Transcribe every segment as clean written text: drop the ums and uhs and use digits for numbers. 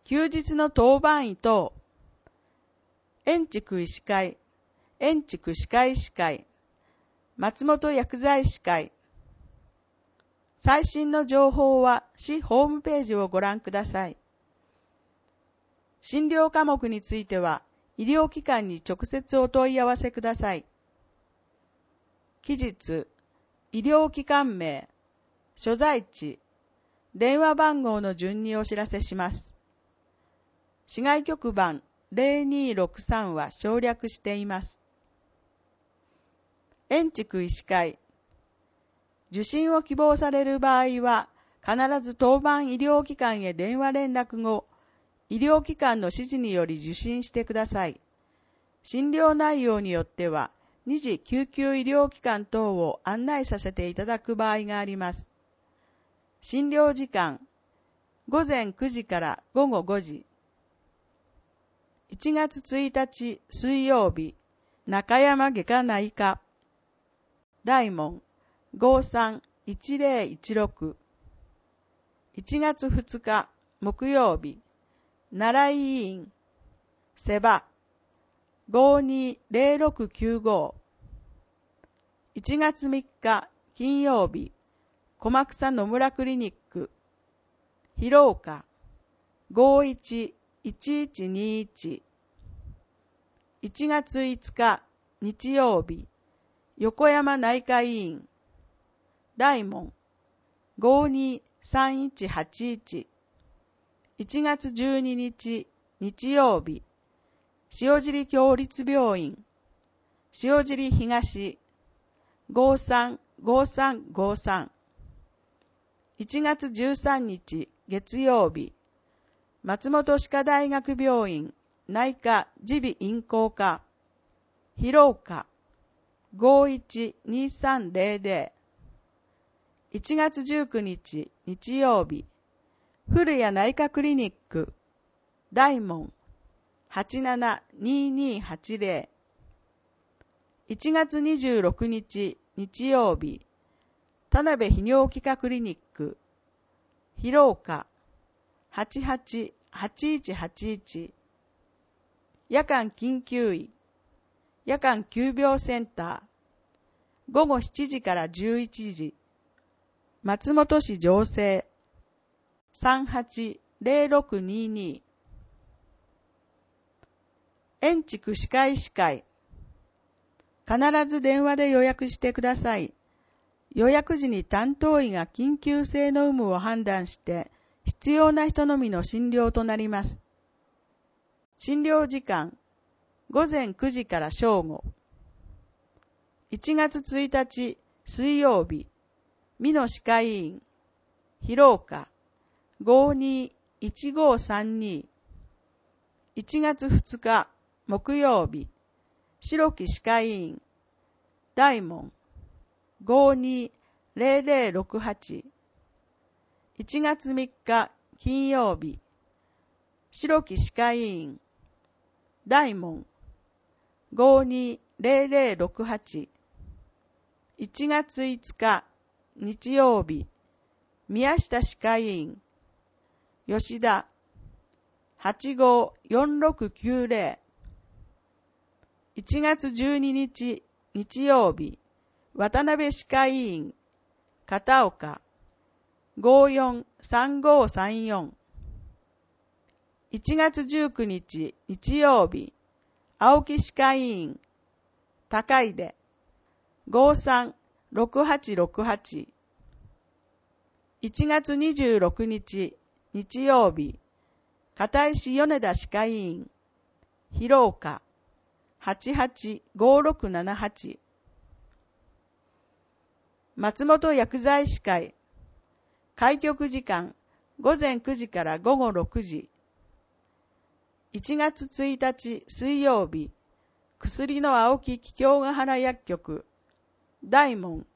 休日の当番医等、延畜医師会、延畜歯科医師会、松本薬剤師会。最新の情報は市ホームページをご覧ください。診療科目については、医療機関に直接お問い合わせください。期日、医療機関名、所在地、電話番号の順にお知らせします。市外局番0263は省略しています。延畜医師会。受診を希望される場合は、必ず当番医療機関へ電話連絡後、医療機関の指示により受診してください。診療内容によっては、2次救急医療機関等を案内させていただく場合があります。診療時間、午前9時から午後5時。1月1日水曜日、中山外科内科。大門531016。1月2日木曜日、奈良医院瀬場520695。1月3日金曜日、駒草野村クリニック広岡511121。1月5日日曜日、横山内科医院大門523181。1月12日日曜日、塩尻共立病院塩尻東535353。1月13日月曜日、松本歯科大学病院内科耳鼻咽喉科広岡512300。1月19日日曜日、古谷内科クリニック大門872280。1月26日日曜日、田辺泌尿器科クリニック広岡888181。夜間緊急医夜間急病センター午後7時から11時。松本市城西380622。延畜歯科医師会。必ず電話で予約してください。予約時に担当医が緊急性の有無を判断して、必要な人のみの診療となります。診療時間、午前9時から正午。1月1日水曜日、美濃歯科医院広岡521532。1月2日木曜日、白木歯科医院大門520068。1月3日金曜日、白木歯科医院大門520068。1月5日日曜日、宮下歯科医院吉田854690。1月12日日曜日、渡辺歯科医院片岡543534。1月19日日曜日、青木歯科医院高出536868。1月26日日曜日、片石米田歯科医院広岡885678。松本薬剤師会。開局時間午前9時から午後6時。1月1日水曜日、薬の青木桔梗ヶ原薬局大門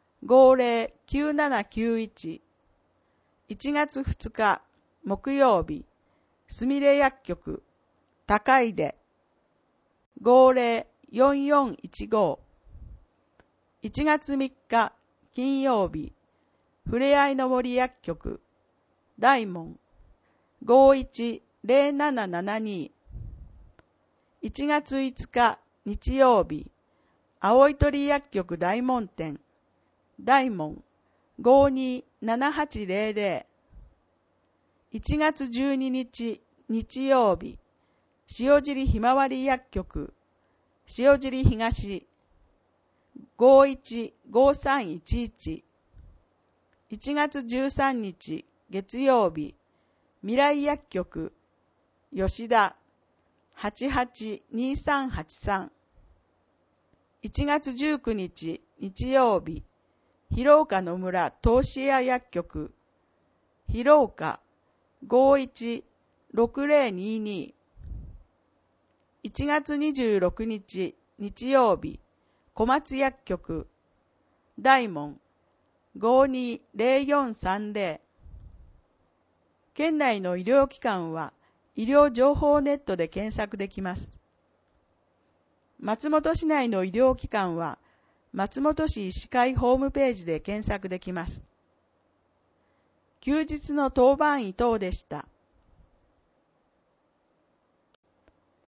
509791。1月2日木曜日、すみれ薬局高出504415。1月3日金曜日、ふれあいの森薬局大門5100 0772。1月5日日曜日、青い鳥薬局大門店、大門 527800。1月12日日曜日、塩尻ひまわり薬局、塩尻東 515311。1月13日月曜日、未来薬局、吉田 882383。1月19日日曜日、広岡の村投資屋薬局、広岡 516022。1月26日日曜日、小松薬局、大門 520430。県内の医療機関は医療情報ネットで検索できます。松本市内の医療機関は松本市医師会ホームページで検索できます。休日の当番医等でした。